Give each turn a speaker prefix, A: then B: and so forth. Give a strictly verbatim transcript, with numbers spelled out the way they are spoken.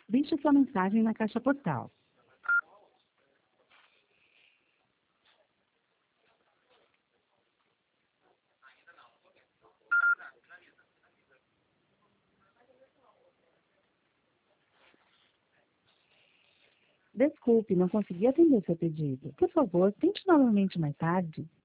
A: Deixe sua mensagem na caixa postal. Desculpe, não consegui atender seu pedido. Por favor, tente novamente mais tarde.